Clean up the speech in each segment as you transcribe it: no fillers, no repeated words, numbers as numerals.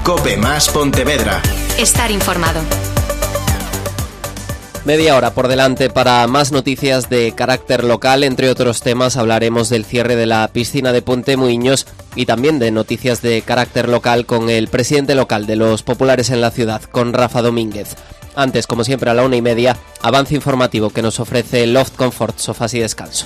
COPE más Pontevedra. Estar informado. Media hora por delante para más noticias de carácter local. Entre otros temas hablaremos del cierre de la piscina de Ponte Muiños y también de noticias de carácter local con el presidente local de los populares en la ciudad, con Rafa Domínguez. Antes, como siempre, a la 1:30, avance informativo que nos ofrece Loft Comfort, sofás y descanso.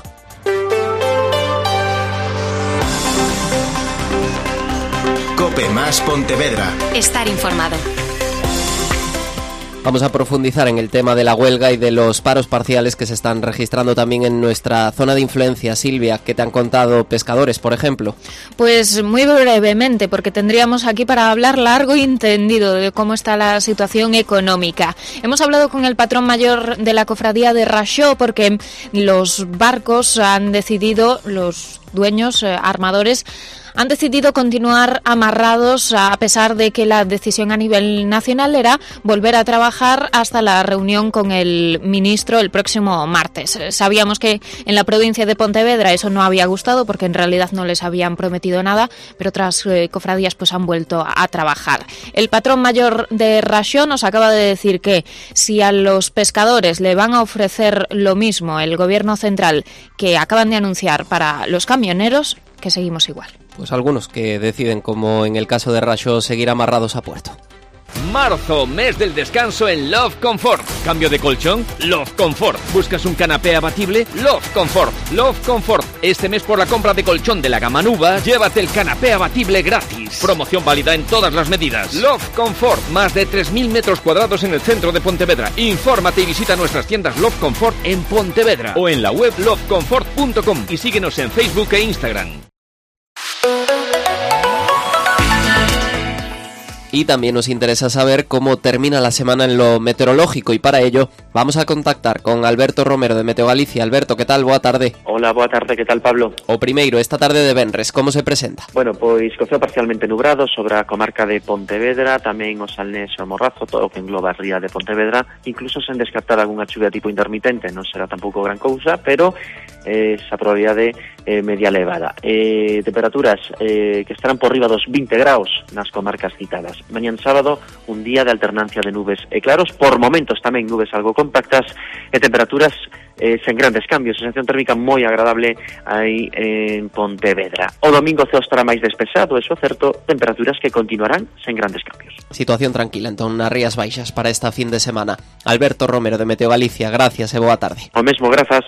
COPE más Pontevedra. Estar informado. Vamos a profundizar en el tema de la huelga y de los paros parciales que se están registrando también en nuestra zona de influencia. Silvia, ¿qué te han contado pescadores, por ejemplo? Pues muy brevemente, porque tendríamos aquí para hablar largo y tendido de cómo está la situación económica. Hemos hablado con el patrón mayor de la cofradía de Raxó porque los barcos han decidido, los dueños, armadores, han decidido continuar amarrados a pesar de que la decisión a nivel nacional era volver a trabajar hasta la reunión con el ministro el próximo martes. Sabíamos que en la provincia de Pontevedra eso no había gustado porque en realidad no les habían prometido nada, pero otras cofradías pues han vuelto a trabajar. El patrón mayor de Raxó nos acaba de decir que si a los pescadores le van a ofrecer lo mismo el gobierno central que acaban de anunciar para los camioneros, que seguimos igual. Pues algunos que deciden, como en el caso de Raxó, seguir amarrados a puerto. Marzo, mes del descanso en Love Comfort. ¿Cambio de colchón? Love Comfort. ¿Buscas un canapé abatible? Love Comfort. Love Comfort. Este mes por la compra de colchón de la gama Nuba, llévate el canapé abatible gratis. Promoción válida en todas las medidas. Love Comfort. Más de 3.000 metros cuadrados en el centro de Pontevedra. Infórmate y visita nuestras tiendas Love Comfort en Pontevedra o en la web lovecomfort.com y síguenos en Facebook e Instagram. Y también nos interesa saber cómo termina la semana en lo meteorológico, y para ello vamos a contactar con Alberto Romero de Meteo Galicia. Alberto, ¿qué tal? Boa tarde. Hola, boa tarde, que tal, Pablo? O primeiro, esta tarde de venres, como se presenta? Bueno, pois coceu parcialmente nubrado sobre a comarca de Pontevedra, tamén o Salnés e o Morrazo, todo o que engloba a ría de Pontevedra, incluso sen descartar algunha chuvia tipo intermitente, non será tampouco gran cousa, pero esa probabilidade media elevada. Temperaturas que estarán por riba dos 20 graus nas comarcas citadas. Mañán sábado, un día de alternancia de nubes e claros, por momentos tamén nubes algo compactas e temperaturas sen grandes cambios, sensación térmica moi agradable aí en Pontevedra. O domingo ceo estará máis despexado, eso é certo, temperaturas que continuarán sen grandes cambios. Situación tranquila entón nas Rías Baixas para esta fin de semana. Alberto Romero de Meteo Galicia, gracias e boa tarde. O mesmo, grazas.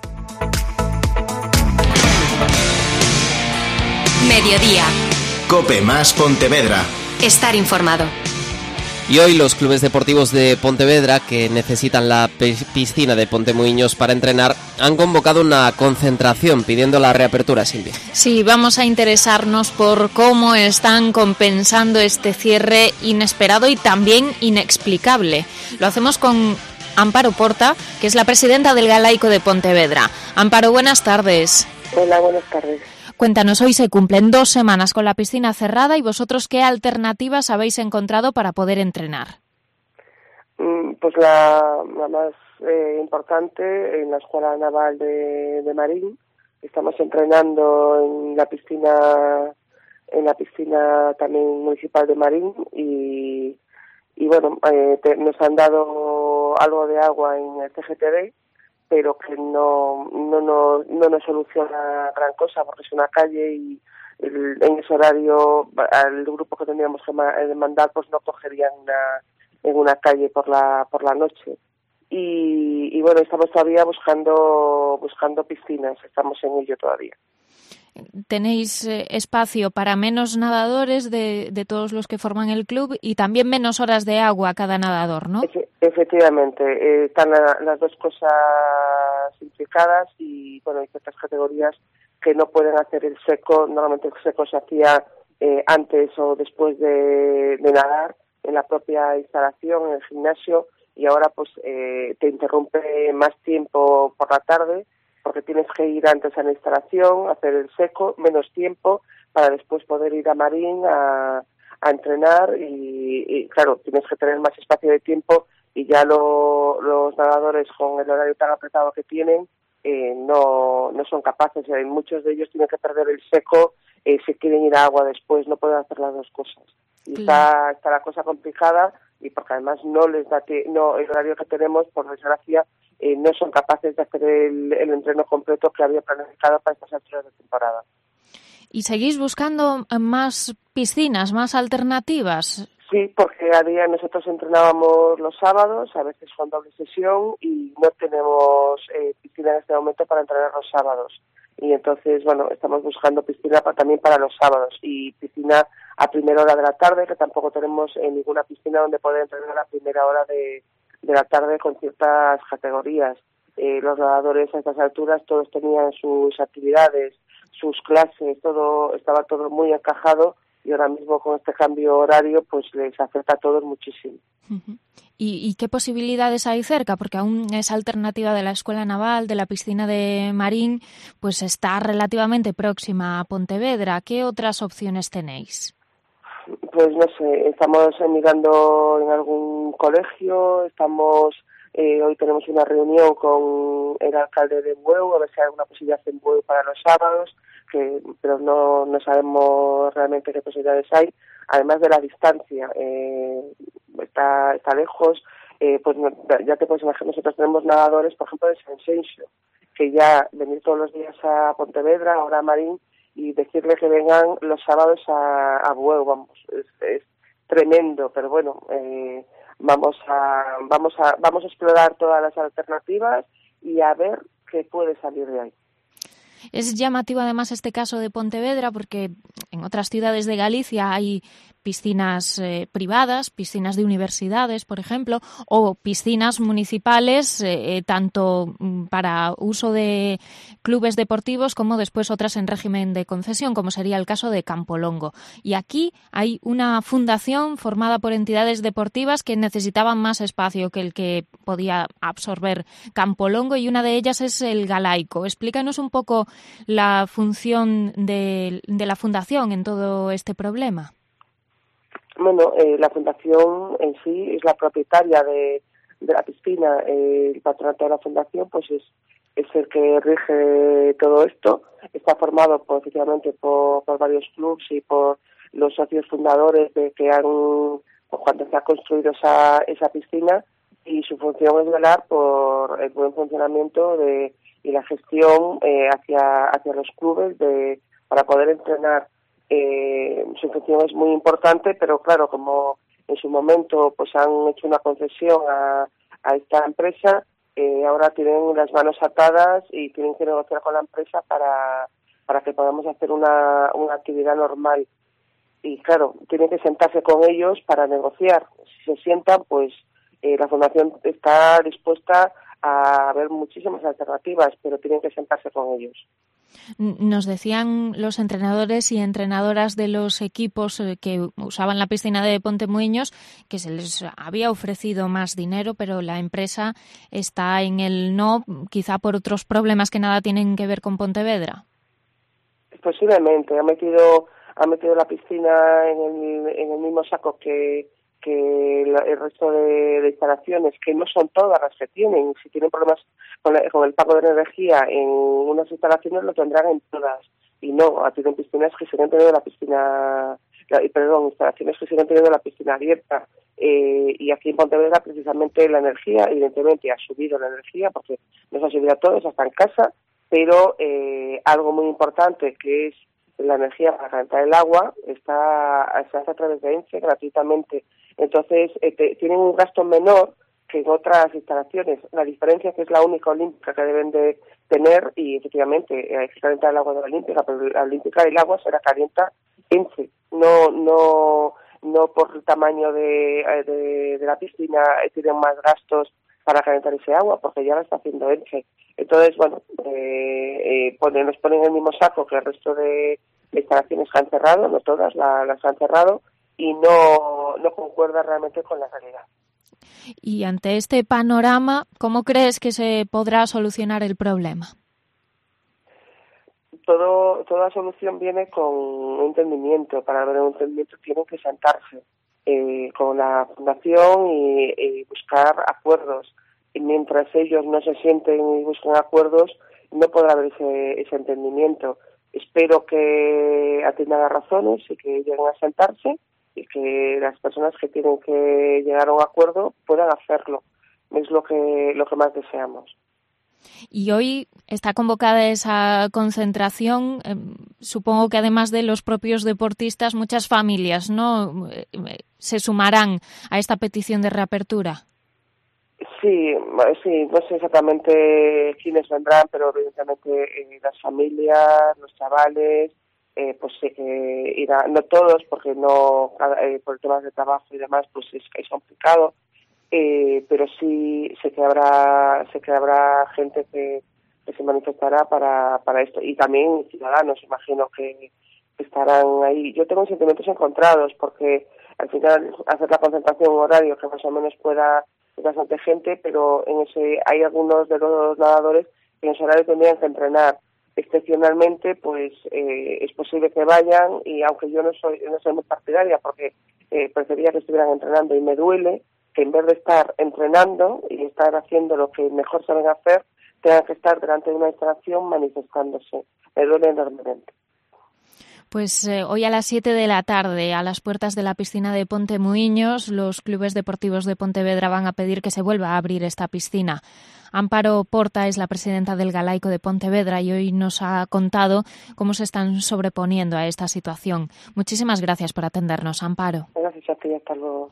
Mediodía. COPE más Pontevedra. Estar informado. Y hoy los clubes deportivos de Pontevedra, que necesitan la piscina de Ponte Muiños para entrenar, han convocado una concentración pidiendo la reapertura, Silvia. Sí, vamos a interesarnos por cómo están compensando este cierre inesperado y también inexplicable. Lo hacemos con Amparo Porta, que es la presidenta del Galaico de Pontevedra. Amparo, buenas tardes. Hola, buenas tardes. Cuéntanos, hoy se cumplen 2 semanas con la piscina cerrada y vosotros, ¿qué alternativas habéis encontrado para poder entrenar? Pues la más importante, en la Escuela Naval de Marín. Estamos entrenando en la piscina también municipal de Marín y bueno, nos han dado algo de agua en el CGTB, pero que no nos soluciona gran cosa porque es una calle y en ese horario al grupo que tendríamos que mandar pues no cogerían en una calle por la noche y bueno, estamos todavía buscando piscinas, estamos en ello todavía. Tenéis espacio para menos nadadores de todos los que forman el club y también menos horas de agua a cada nadador, ¿no? Efectivamente, están las dos cosas implicadas y bueno, hay ciertas categorías que no pueden hacer el seco. Normalmente el seco se hacía antes o después de nadar en la propia instalación, en el gimnasio, y ahora pues te interrumpe más tiempo por la tarde porque tienes que ir antes a la instalación, hacer el seco, menos tiempo para después poder ir a Marín a entrenar y claro, tienes que tener más espacio de tiempo y ya los nadadores con el horario tan apretado que tienen no son capaces, muchos de ellos tienen que perder el seco si quieren ir a agua después, no pueden hacer las dos cosas. Y está la cosa complicada, y porque además no les da el horario que tenemos, por desgracia, no son capaces de hacer el entreno completo que había planificado para estas alturas de temporada. ¿Y seguís buscando más piscinas, más alternativas? Sí, porque a día nosotros entrenábamos los sábados, a veces con doble sesión, y no tenemos piscina en este momento para entrenar los sábados. Y entonces, bueno, estamos buscando piscina también para los sábados, y piscina a primera hora de la tarde, que tampoco tenemos ninguna piscina donde poder entrenar a primera hora de la tarde con ciertas categorías. Los nadadores a estas alturas todos tenían sus actividades, sus clases, estaba todo muy encajado, y ahora mismo con este cambio horario pues les afecta a todos muchísimo. Uh-huh. ¿Y qué posibilidades hay cerca? Porque aún esa alternativa de la Escuela Naval, de la piscina de Marín, pues está relativamente próxima a Pontevedra. ¿Qué otras opciones tenéis? Pues no sé, estamos mirando en algún colegio, hoy tenemos una reunión con el alcalde de Bueu, a ver si hay alguna posibilidad en Bueu para los sábados, pero no sabemos realmente qué posibilidades hay, además de la distancia, está lejos, pues ya te puedes imaginar, nosotros tenemos nadadores, por ejemplo, de Sanxenxo, que ya venir todos los días a Pontevedra, ahora a Marín, y decirle que vengan los sábados a Bueu, vamos, es tremendo, pero bueno, vamos a explorar todas las alternativas y a ver qué puede salir de ahí. Es llamativo además este caso de Pontevedra porque en otras ciudades de Galicia hay piscinas privadas, piscinas de universidades, por ejemplo, o piscinas municipales, tanto para uso de clubes deportivos como después otras en régimen de concesión, como sería el caso de Campolongo. Y aquí hay una fundación formada por entidades deportivas que necesitaban más espacio que el que podía absorber Campolongo, y una de ellas es el Galaico. Explícanos un poco la función de la fundación en todo este problema. Bueno, la fundación en sí es la propietaria de la piscina. El patronato de la fundación pues es el que rige todo esto. Está formado efectivamente por varios clubes y por los socios fundadores que han, cuando se ha construido esa piscina, y su función es velar por el buen funcionamiento y la gestión hacia los clubes para poder entrenar. Su función es muy importante, pero claro, como en su momento pues han hecho una concesión a esta empresa, ahora tienen las manos atadas y tienen que negociar con la empresa para que podamos hacer una actividad normal. Y claro, tienen que sentarse con ellos para negociar. Si se sientan, pues la fundación está dispuesta a ver muchísimas alternativas, pero tienen que sentarse con ellos. Nos decían los entrenadores y entrenadoras de los equipos que usaban la piscina de Pontemuiños que se les había ofrecido más dinero, pero la empresa está en el no, quizá por otros problemas que nada tienen que ver con Pontevedra. Posiblemente ha metido la piscina en el mismo saco que el resto de instalaciones, que no son todas las que tienen. Si tienen problemas con el pago de energía en unas instalaciones, lo tendrán en todas. Y no, tienen piscinas que siguen teniendo instalaciones que siguen teniendo la piscina abierta. Y aquí en Pontevedra, precisamente, la energía, evidentemente, ha subido la energía, porque nos ha subido a todos, hasta en casa, pero algo muy importante, que es la energía para calentar el agua, se hace a través de ENCE gratuitamente. Entonces, tienen un gasto menor que en otras instalaciones. La diferencia es que es la única olímpica que deben de tener, y efectivamente hay que calentar el agua de la olímpica, pero la olímpica el agua se la calienta ENCE, no por el tamaño de la piscina tienen más gastos para calentar ese agua, porque ya la está haciendo ENCE. Entonces, bueno, nos ponen en el mismo saco que el resto de instalaciones que han cerrado, no todas las han cerrado, y no concuerda realmente con la realidad. Y ante este panorama, ¿cómo crees que se podrá solucionar el problema? Toda solución viene con un entendimiento. Para haber un entendimiento tienen que sentarse con la fundación y buscar acuerdos. Y mientras ellos no se sienten y busquen acuerdos, no podrá haber ese entendimiento. Espero que atiendan las razones y que lleguen a sentarse, y que las personas que tienen que llegar a un acuerdo puedan hacerlo. Es lo que más deseamos. Y hoy está convocada esa concentración. Supongo que además de los propios deportistas, muchas familias, ¿no?, se sumarán a esta petición de reapertura. Sí, no sé exactamente quiénes vendrán, pero evidentemente las familias, los chavales, pues sí que irán, no todos, porque no por temas de trabajo y demás, pues es complicado. Pero sí sé que habrá gente que se manifestará para esto, y también ciudadanos, imagino que estarán ahí. Yo tengo sentimientos encontrados, porque al final hacer la concentración en un horario que más o menos pueda ir bastante gente, pero en ese hay algunos de los nadadores que en ese horario tendrían que entrenar. Excepcionalmente, pues es posible que vayan, y aunque yo no soy muy partidaria, porque preferiría que estuvieran entrenando, y me duele que en vez de estar entrenando y estar haciendo lo que mejor saben hacer, tengan que estar delante de una instalación manifestándose. Me duele enormemente. Pues hoy a las 7 de la tarde, a las puertas de la piscina de Ponte Muiños, los clubes deportivos de Pontevedra van a pedir que se vuelva a abrir esta piscina. Amparo Porta es la presidenta del Galaico de Pontevedra y hoy nos ha contado cómo se están sobreponiendo a esta situación. Muchísimas gracias por atendernos, Amparo. Gracias a ti, hasta luego.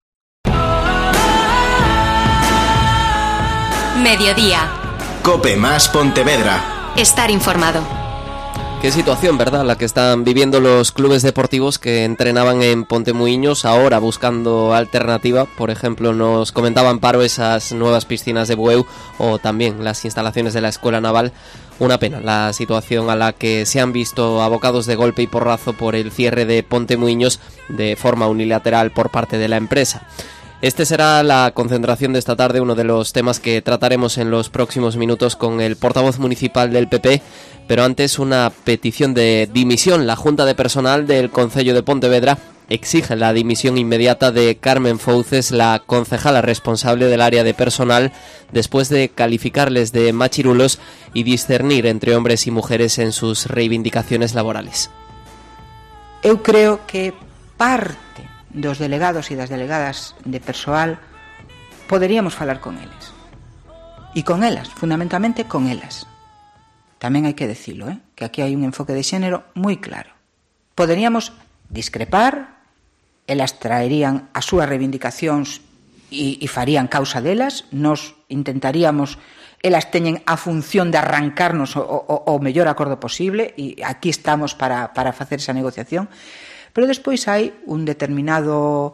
Mediodía. Cope más Pontevedra. Estar informado. Qué situación, ¿verdad?, la que están viviendo los clubes deportivos que entrenaban en Ponte Muiños, ahora buscando alternativa. Por ejemplo, nos comentaba Amparo esas nuevas piscinas de Bueu o también las instalaciones de la Escuela Naval. Una pena la situación a la que se han visto abocados de golpe y porrazo por el cierre de Ponte Muiños de forma unilateral por parte de la empresa. Este será la concentración de esta tarde, uno de los temas que trataremos en los próximos minutos con el portavoz municipal del PP, pero antes una petición de dimisión. La Junta de Personal del Concello de Pontevedra exige la dimisión inmediata de Carmen Fouces, la concejala responsable del área de personal, después de calificarles de machirulos y discernir entre hombres y mujeres en sus reivindicaciones laborales. Eu creo que parte dos delegados e das delegadas de persoal poderíamos falar con eles e con elas, fundamentalmente con elas. Tamén hai que decilo, que aquí hai un enfoque de xénero moi claro. Poderíamos discrepar, elas traerían as súas reivindicacións e farían causa delas, nos intentaríamos, elas teñen a función de arrancarnos o mellor acordo posible, e aquí estamos para facer esa negociación. Pero despois hai un determinado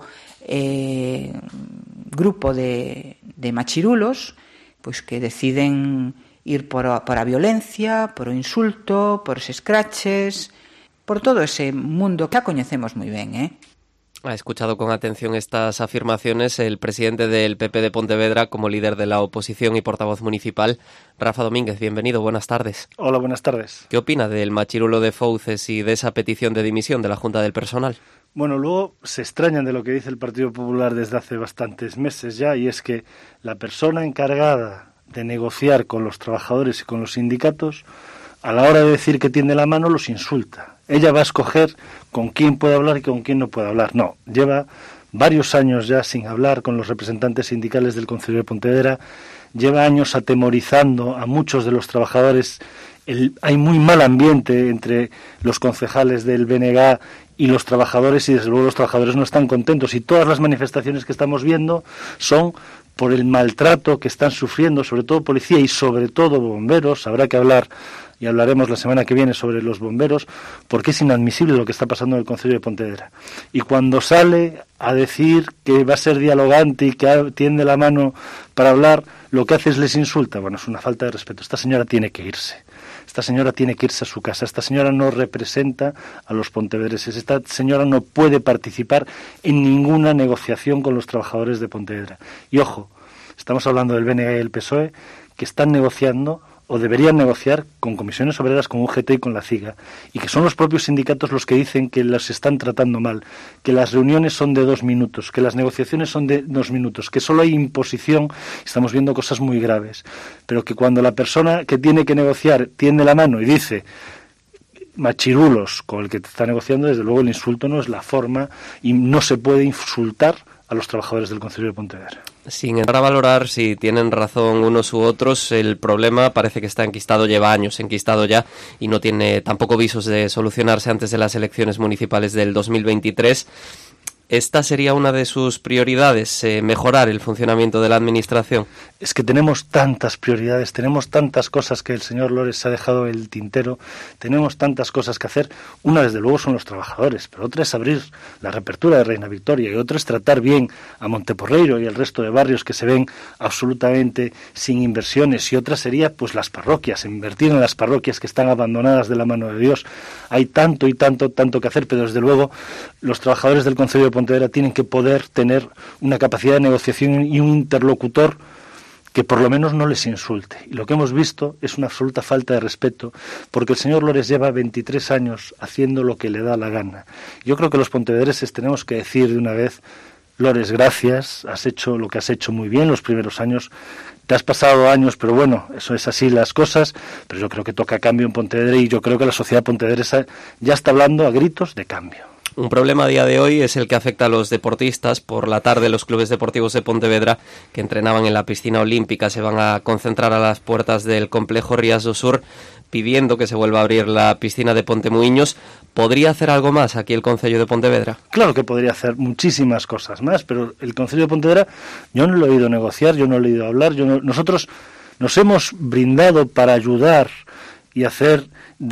grupo de machirulos pois que deciden ir por a violencia, por o insulto, por os escraches, por todo ese mundo que a coñecemos moi ben, Ha escuchado con atención estas afirmaciones el presidente del PP de Pontevedra como líder de la oposición y portavoz municipal, Rafa Domínguez. Bienvenido, buenas tardes. Hola, buenas tardes. ¿Qué opina del machirulo de Fouces y de esa petición de dimisión de la Junta del Personal? Bueno, luego se extrañan de lo que dice el Partido Popular desde hace bastantes meses ya, y es que la persona encargada de negociar con los trabajadores y con los sindicatos, a la hora de decir que tiende la mano, los insulta. Ella va a escoger con quién puede hablar y con quién no puede hablar. No, lleva varios años ya sin hablar con los representantes sindicales del Concello de Pontevedra, lleva años atemorizando a muchos de los trabajadores. Hay muy mal ambiente entre los concejales del BNG y los trabajadores, y desde luego los trabajadores no están contentos, y todas las manifestaciones que estamos viendo son por el maltrato que están sufriendo, sobre todo policía y sobre todo bomberos. Habrá que hablar, y hablaremos la semana que viene sobre los bomberos, porque es inadmisible lo que está pasando en el Concello de Pontevedra. Y cuando sale a decir que va a ser dialogante y que tiende la mano para hablar, lo que hace es les insulta. Bueno, es una falta de respeto. Esta señora tiene que irse. Esta señora tiene que irse a su casa. Esta señora no representa a los pontevedreses. Esta señora no puede participar en ninguna negociación con los trabajadores de Pontevedra. Y ojo, estamos hablando del BNG y el PSOE, que están negociando o deberían negociar con comisiones obreras, con UGT y con la CIGA, y que son los propios sindicatos los que dicen que las están tratando mal, que las reuniones son de 2 minutos, que las negociaciones son de 2 minutos, que solo hay imposición. Estamos viendo cosas muy graves, pero que cuando la persona que tiene que negociar tiende la mano y dice machirulos con el que te está negociando, desde luego el insulto no es la forma y no se puede insultar a los trabajadores del Concello de Pontevedra. Sin entrar a valorar si tienen razón unos u otros, el problema parece que está enquistado, lleva años enquistado ya y no tiene tampoco visos de solucionarse antes de las elecciones municipales del 2023. ¿Esta sería una de sus prioridades, mejorar el funcionamiento de la administración? Es que tenemos tantas prioridades, tenemos tantas cosas que el señor Lores se ha dejado el tintero, tenemos tantas cosas que hacer. Una, desde luego, son los trabajadores, pero otra es abrir la reapertura de Reina Victoria, y otra es tratar bien a Monteporreiro y el resto de barrios que se ven absolutamente sin inversiones, y otra sería pues las parroquias, invertir en las parroquias que están abandonadas de la mano de Dios. Hay tanto y tanto que hacer, pero desde luego los trabajadores del Concello de Pontevedra tienen que poder tener una capacidad de negociación y un interlocutor que por lo menos no les insulte. Y lo que hemos visto es una absoluta falta de respeto, porque el señor Lores lleva 23 años haciendo lo que le da la gana. Yo creo que los pontevedreses tenemos que decir de una vez: Lores, gracias, has hecho lo que has hecho muy bien los primeros años, te has pasado años, pero bueno, eso es así las cosas, pero yo creo que toca cambio en Pontevedra, y yo creo que la sociedad pontevedresa ya está hablando a gritos de cambio. Un problema a día de hoy es el que afecta a los deportistas. Por la tarde los clubes deportivos de Pontevedra que entrenaban en la piscina olímpica se van a concentrar a las puertas del complejo Rías do Sur pidiendo que se vuelva a abrir la piscina de Pontemuiños. ¿Podría hacer algo más aquí el Concello de Pontevedra? Claro que podría hacer muchísimas cosas más, pero el Concello de Pontevedra yo no lo he oído negociar, yo no lo he oído hablar. Nosotros nos hemos brindado para ayudar y hacer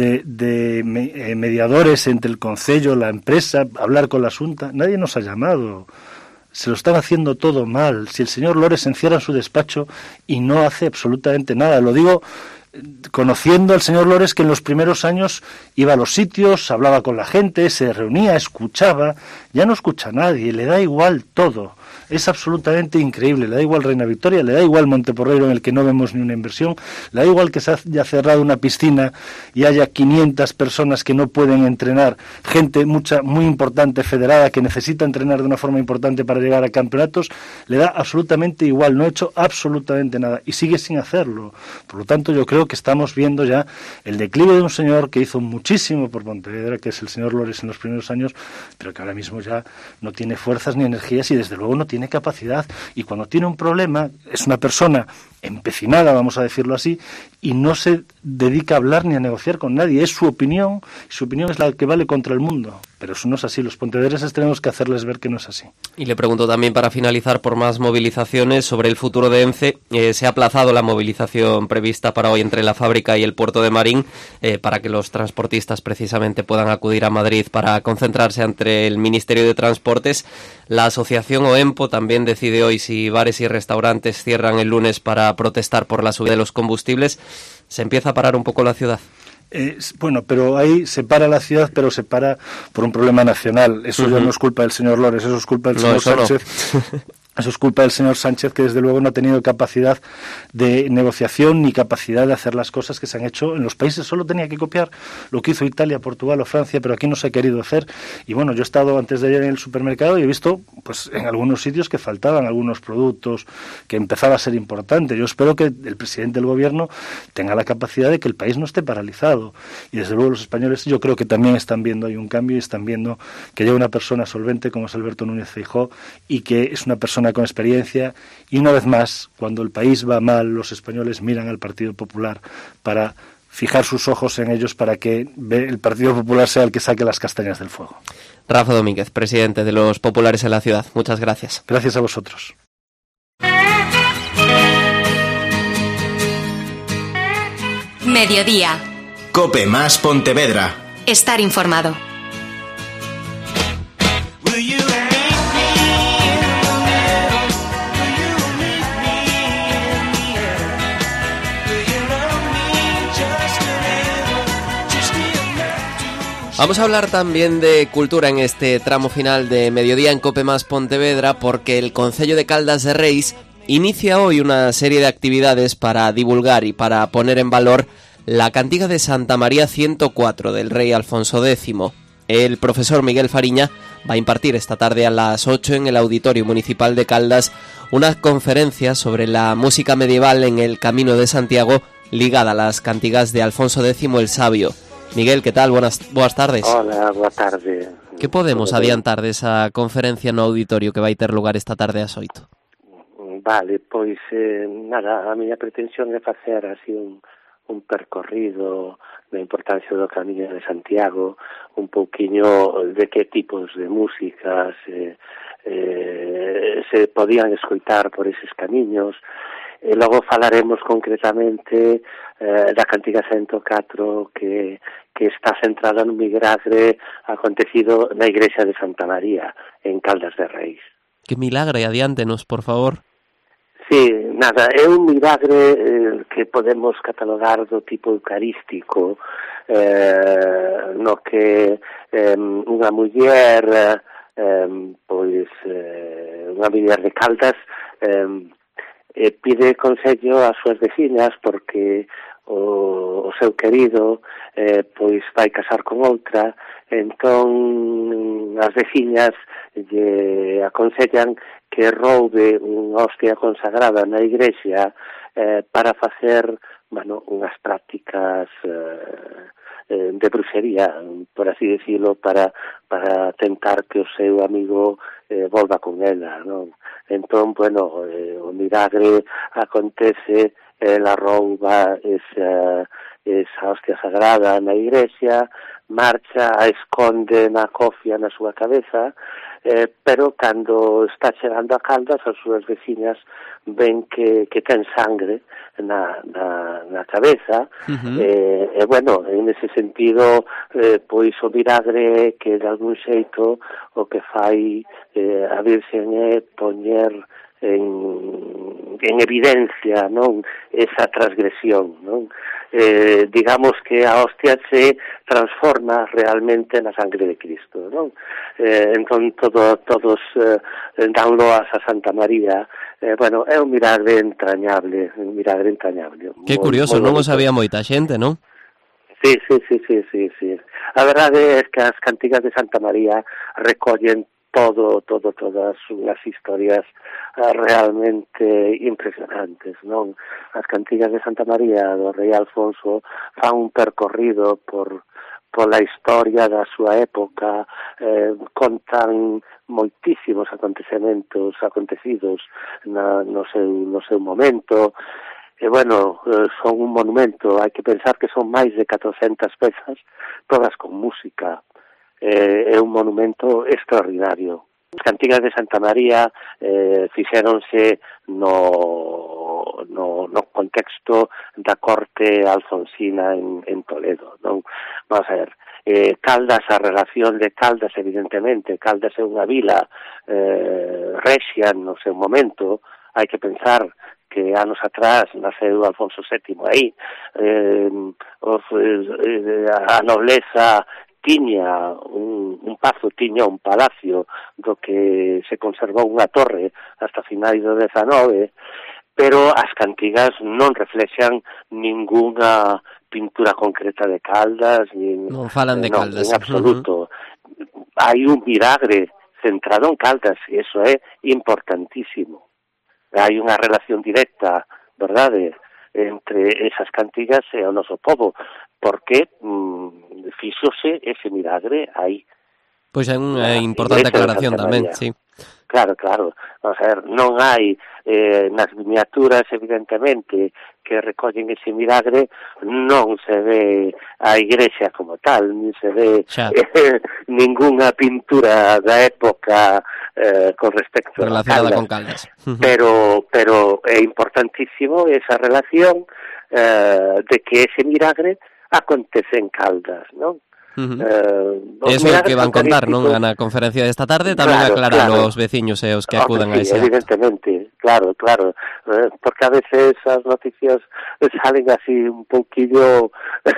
de mediadores entre el Concello, la empresa, hablar con la Xunta. Nadie nos ha llamado. Se lo están haciendo todo mal. Si el señor Lores se encierra en su despacho y no hace absolutamente nada, lo digo conociendo al señor Lores, que en los primeros años iba a los sitios, hablaba con la gente, se reunía, escuchaba. Ya no escucha a nadie, le da igual todo. Es absolutamente increíble, le da igual Reina Victoria, le da igual Monteporreiro, en el que no vemos ni una inversión, le da igual que se haya cerrado una piscina y haya 500 personas que no pueden entrenar, gente muy importante, federada, que necesita entrenar de una forma importante para llegar a campeonatos. Le da absolutamente igual, no ha hecho absolutamente nada y sigue sin hacerlo. Por lo tanto, yo creo que estamos viendo ya el declive de un señor que hizo muchísimo por Pontevedra, que es el señor Lores en los primeros años, pero que ahora mismo ya no tiene fuerzas ni energías y desde luego no tiene capacidad, y cuando tiene un problema es una persona empecinada, vamos a decirlo así, y no se dedica a hablar ni a negociar con nadie. Es su opinión es la que vale contra el mundo, pero eso no es así. Los pontevedreses tenemos que hacerles ver que no es así. Y le pregunto también, para finalizar, por más movilizaciones sobre el futuro de ENCE. Se ha aplazado la movilización prevista para hoy entre la fábrica y el puerto de Marín, para que los transportistas precisamente puedan acudir a Madrid para concentrarse ante el Ministerio de Transportes. La asociación OEMPO también decide hoy si bares y restaurantes cierran el lunes para protestar por la subida de los combustibles. Se empieza a parar un poco la ciudad. Bueno, pero ahí se para la ciudad, pero se para por un problema nacional. Eso ya no es culpa del señor Lores, eso es culpa del señor Sánchez. Eso es culpa del señor Sánchez, que desde luego no ha tenido capacidad de negociación ni capacidad de hacer las cosas que se han hecho en los países. Solo tenía que copiar lo que hizo Italia, Portugal o Francia, pero aquí no se ha querido hacer. Y bueno, yo he estado antes de ayer en el supermercado y he visto pues en algunos sitios que faltaban algunos productos, que empezaba a ser importante. Yo espero que el presidente del gobierno tenga la capacidad de que el país no esté paralizado. Y desde luego los españoles, yo creo que también están viendo ahí un cambio y están viendo que llega una persona solvente como es Alberto Núñez Feijóo, y que es una persona con experiencia, y una vez más, cuando el país va mal, los españoles miran al Partido Popular para fijar sus ojos en ellos, para que el Partido Popular sea el que saque las castañas del fuego. Rafa Domínguez, presidente de los populares en la ciudad, muchas gracias. Gracias a vosotros. Mediodía. COPE más Pontevedra. Estar informado. Vamos a hablar también de cultura en este tramo final de Mediodía en COPE más Pontevedra, porque el Concello de Caldas de Reis inicia hoy una serie de actividades para divulgar y para poner en valor la cantiga de Santa María 104 del rey Alfonso X. El profesor Miguel Fariña va a impartir esta tarde a las 8 en el Auditorio Municipal de Caldas una conferencia sobre la música medieval en el Camino de Santiago ligada a las cantigas de Alfonso X el Sabio. Miguel, que tal? Boas tardes. Hola, boa tarde. Que podemos adiantar desa conferencia no auditorio que vai ter lugar esta tarde ás 8? Vale, pois nada, a miña pretensión é facer así un percorrido da importancia do Camiño de Santiago, un pouquiño de que tipos de músicas se podían escoitar por eses camiños. E logo falaremos concretamente da cantiga 104 que está centrada no milagre acontecido na igrexa de Santa María en Caldas de Reis. Que milagre, adiántenos, por favor. Sí, nada, é un milagre que podemos catalogar do tipo eucarístico, no que unha muller, unha muller de Caldas, pide consello ás súas veciñas porque o seu querido pois vai casar con outra, entón as veciñas lle aconsellan que roube unha hostia consagrada na igrexa para facer, unhas prácticas de bruxería, por así decirlo, para tentar que o seu amigo volva con ela, non? Entón, o milagre acontece, ela rouba esa hostia sagrada na igrexa, marcha, a esconde na cofia na súa cabeza, pero cando está chegando a Caldas, as súas veciñas ven que ten sangre na cabeza, en ese sentido, pois o milagre que de algún xeito o que fai a Virxen é poñer en evidencia, non, esa transgresión, non? Digamos que a hostia se transforma realmente na sangre de Cristo, non? Entón todos dan loas a Santa María. É un milagre entrañable, Que curioso, non o sabía moita xente, non? Sí. A verdade é que as cantigas de Santa María recollen todas unhas historias realmente impresionantes, non? As cantigas de Santa María do rei Alfonso fan un percorrido pola historia da súa época, contan moitísimos acontecidos no seu momento, e son un monumento. Hai que pensar que son máis de 400 pezas, todas con música. É un monumento extraordinario. As cantigas de Santa María fixéronse no contexto da corte alfonsina en Toledo, non? Vamos a ver, Caldas, a relación de Caldas, evidentemente, Caldas é unha vila rexia no seu momento. Hai que pensar que anos atrás naceu Alfonso VII aí, a nobleza tiña un palacio do que se conservou unha torre hasta finais do XIX, pero as cantigas non reflexan ningunha pintura concreta de Caldas, non falan de Caldas en absoluto. Hai un milagre centrado en Caldas e iso é importantísimo. Hai unha relación directa, verdade, entre esas cantigas e o noso povo, porque fíxose ese milagre aí. Pois é unha importante aclaración tamén, sí. Claro. Vamos a ver, non hai nas miniaturas, evidentemente, que recollen ese milagre, non se ve a igrexa como tal, nin se ve ningunha pintura da época con respecto relacionada con Caldas. Pero é importantísimo esa relación de que ese milagre acontece en Caldas, non? Eso é o que van contar, non? Na conferencia desta tarde tamén aclarar os veciños e os que acudan a ese acto. Evidentemente, claro, porque a veces as noticias salen así un pouquillo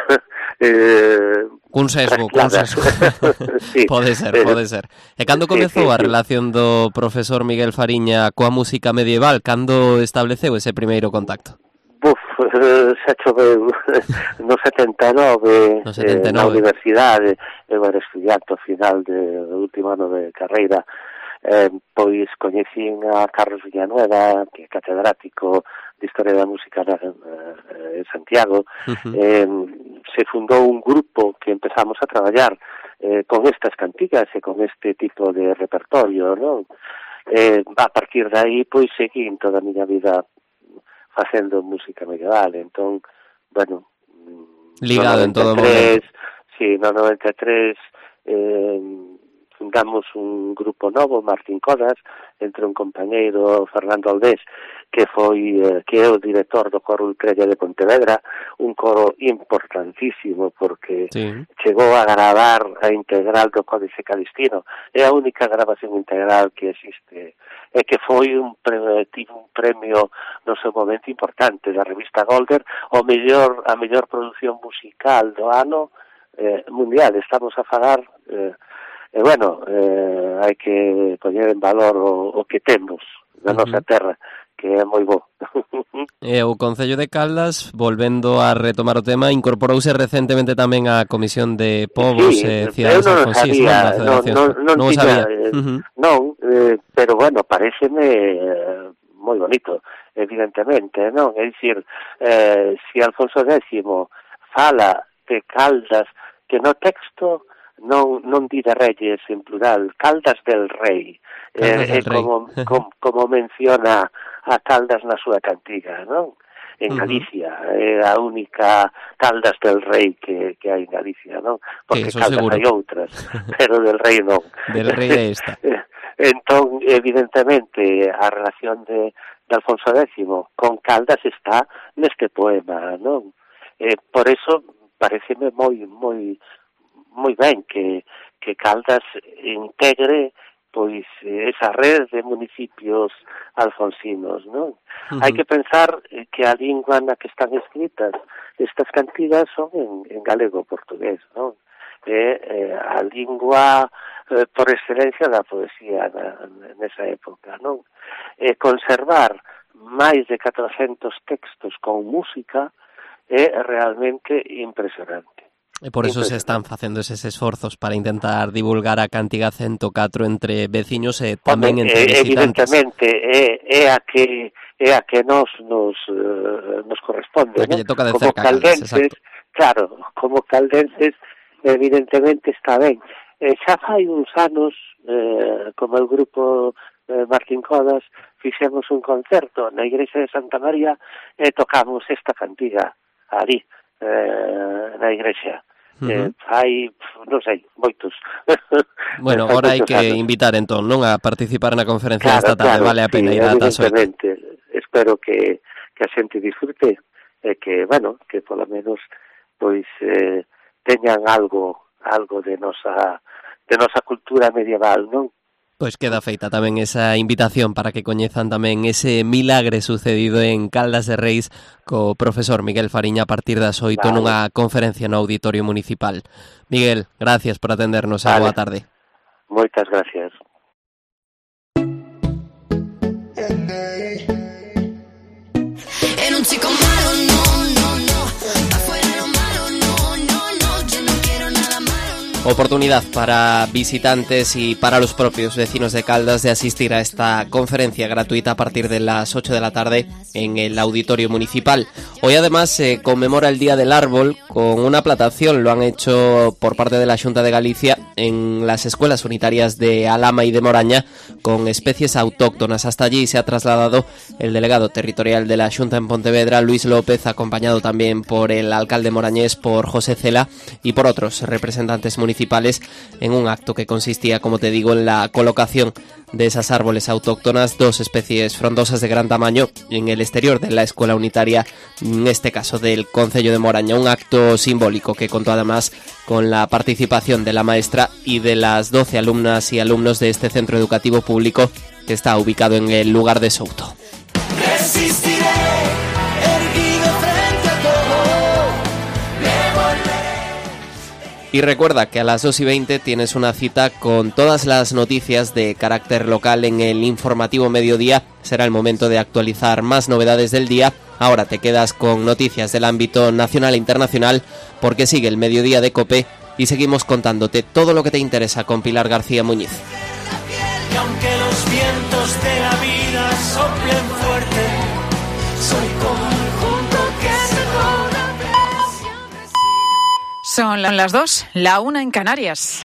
cun sesgo. Sí. Pode ser. E cando comezou a relación do profesor Miguel Fariña coa música medieval? Cando estableceu ese primeiro contacto? Se choveu no 79, na universidade. Eu era estudiante ao final do último ano de carreira, pois coñecín a Carlos Villanueva, que é catedrático de Historia da Música en Santiago, se fundou un grupo que empezamos a traballar con estas cantigas e con este tipo de repertorio, non? A partir de aí, pois, seguín toda a miña vida facendo música medieval, entón, bueno, ligado en todo momento. Sí, no 93 fundamos un grupo novo, Martín Codas, entre un compañeiro, Fernando Aldés, que é o director do coro Ultrella de Pontevedra, un coro importantísimo porque chegou a gravar a integral do Códice Calistino, é a única grabación integral que existe, e que foi tivo un premio no seu momento importante da revista Golder, a mellor produción musical do ano mundial. Estamos a falar hai que poñer en valor o que temos na nosa terra, que é moi bo. O Concello de Caldas, volvendo a retomar o tema, incorporouse recentemente tamén á Comisión de Povos e Cidades Alfonsís, non o sabía. Non, pero bueno, pareceme moi bonito, evidentemente, non? É dicir, se Alfonso X fala de Caldas, que no texto non di de reyes en plural, Caldas del Rei, como menciona a Caldas na súa cantiga, non? En Galicia, é a única Caldas del Rei que hai en Galicia, non? Porque Caldas hai outras, pero del Rei non. Del Rei é esta. Entón, evidentemente, a relación de Alfonso X con Caldas está neste poema, non? Por eso, pareceme moi ben que Caldas integre pois esa red de municipios alfonsinos, non? Hai que pensar que a lingua na que están escritas estas cantigas son en galego-portugués, non? A lingua por excelencia da poesía nesa época, non? Conservar máis de 400 textos con música é realmente impresionante. E por eso se están facendo eses esforzos para intentar divulgar a cantiga 104 entre veciños e tamén entre visitantes. Evidentemente, é a que nos corresponde, a que lle toca de como cerca caldenses, claro, como caldenses, evidentemente está ben. Xa fai uns anos, como el grupo Martín Codas, fixemos un concerto na igrexa de Santa María e tocamos esta cantiga ali, na igrexa. Hai, non sei, moitos. Bueno, agora hai que invitar entón, non, a participar na conferencia desta tarde, vale a pena ir ata as 8. Espero que a xente disfrute e que, bueno, que polo menos pois teñan algo de nosa cultura medieval, non? Pois queda feita tamén esa invitación para que coñezan tamén ese milagre sucedido en Caldas de Reis co profesor Miguel Fariña a partir das 8 nunha conferencia no Auditorio Municipal. Miguel, gracias por atendernos. Boa tarde. Moitas gracias. Oportunidad para visitantes y para los propios vecinos de Caldas de asistir a esta conferencia gratuita a partir de las 8 de la tarde en el Auditorio Municipal. Hoy además se conmemora el Día del Árbol con una plantación, lo han hecho por parte de la Xunta de Galicia en las escuelas unitarias de Alama y de Moraña con especies autóctonas. Hasta allí se ha trasladado el delegado territorial de la Xunta en Pontevedra, Luis López, acompañado también por el alcalde morañés, por José Cela y por otros representantes municipales en un acto que consistía, como te digo, en la colocación de esas árboles autóctonas, 2 especies frondosas de gran tamaño en el exterior de la escuela unitaria, en este caso del Concello de Moraña, un acto simbólico que contó además con la participación de la maestra y de las 12 alumnas y alumnos de este centro educativo público que está ubicado en el lugar de Souto. Resistiré, erguido frente a todo. Y recuerda que a las 2:20 tienes una cita con todas las noticias de carácter local en el informativo Mediodía. Será el momento de actualizar más novedades del día. Ahora te quedas con noticias del ámbito nacional e internacional porque sigue el Mediodía de COPE y seguimos contándote todo lo que te interesa con Pilar García Muñiz. Y aunque los vientos de la vida soplen fuerte, soy conjunto que se cobra. Son las 2, la 1 en Canarias.